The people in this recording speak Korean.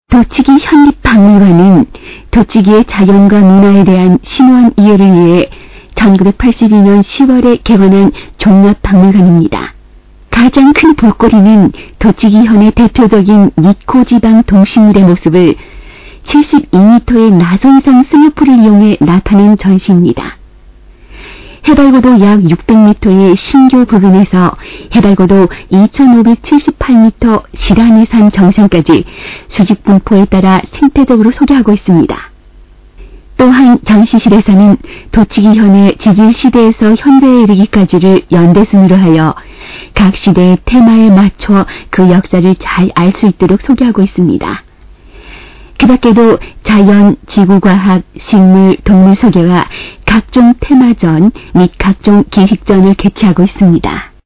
도치기 현립박물관은 도치기의 자연과 문화에 대한 심오한 이해를 위해 1982년 10월에 개관한 종합박물관입니다. 가장 큰 볼거리는 도치기현의 대표적인 니코지방 동식물의 모습을 72m의 나선성 스누프를 이용해 나타낸 전시입니다. 해발고도 약 600m의 신교 부근에서 해발고도 2578m 시라네산 정상까지 수직 분포에 따라 생태적으로 소개하고 있습니다. 또한 전시실에서는 도치기현의 지질시대에서 현대에 이르기까지를 연대순으로 하여 각 시대의 테마에 맞춰 그 역사를 잘 알 수 있도록 소개하고 있습니다. 그 밖에도 자연, 지구과학, 식물, 동물 소개와 각종 테마전 및 각종 기획전을 개최하고 있습니다.